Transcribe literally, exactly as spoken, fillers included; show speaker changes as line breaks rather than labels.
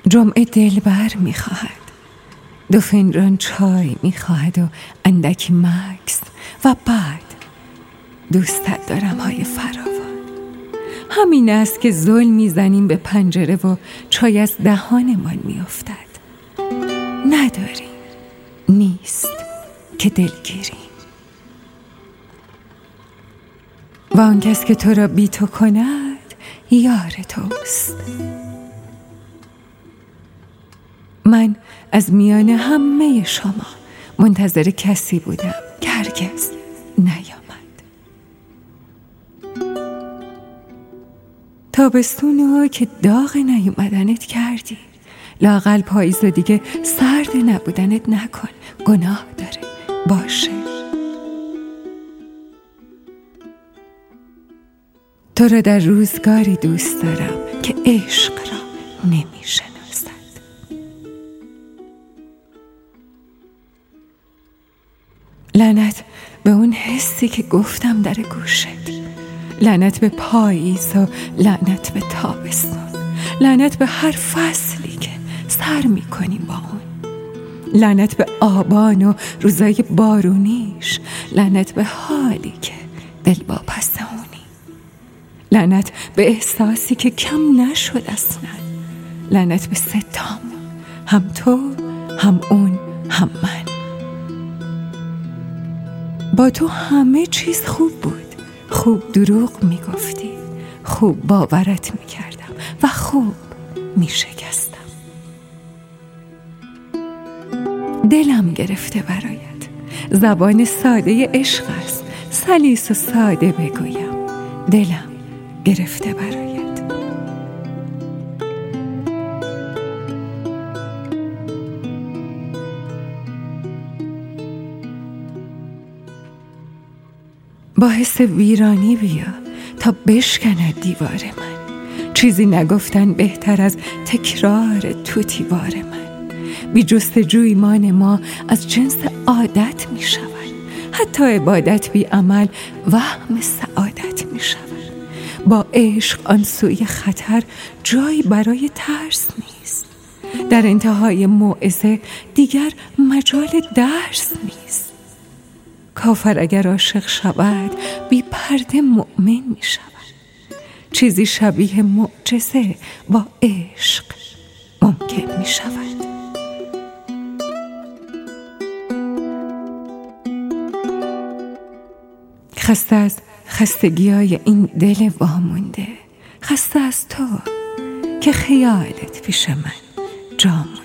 جمعه دلبر میخواهد، دو فنجان چای میخواهد و اندکی مکس و بعد دوستت دارم های فراوان. همین است که زل میزنیم به پنجره و چای از دهانمان میافتد. نداریم، نیست که دلگیریم. و آن کس که تو را بی تو کند یار توست. من از میان همه شما منتظر کسی بودم که هرگز نیامد. تابستونو که داغ نیومدنت کردی، لااقل پاییز دیگه سرد نبودنت نکن، گناه داره، باشه. تو را در روزگاری دوست دارم که عشق را نمی شناسد. لعنت به اون حسی که گفتم در گوشت، لعنت به پاییز و لعنت به تابستون، لعنت به هر فصلی که سر می کنیم با اون، لعنت به آبان و روزای بارونیش، لعنت به حالی که دل با پس اونی، لعنت به احساسی که کم نشد اصلا، لعنت به ستام، هم تو هم اون هم من. با تو همه چیز خوب بود، خوب دروغ میگفتی، خوب باورت میکردم و خوب میشکستم. دلم گرفته برایت، زبان ساده عشق است، سلیس و ساده بگویم، دلم گرفته برایت. با حس ویرانی بیا تا بشکند دیوار من، چیزی نگفتن بهتر از تکرار توتیوار من. بی جستجو ایمان ما از جنس عادت می شود، حتی عبادت بی عمل وهم سعادت می شود. با عشق آن سوی خطر جایی برای ترس نیست، در انتهای موعظه دیگر مجال درس نیست. کافر اگر عاشق شود بی پرده مؤمن می شود. چیزی شبیه معجزه با عشق ممکن می شود. خسته از خستگیای این دل وامونده، خسته از تو که خیالت پیش من جا مونده.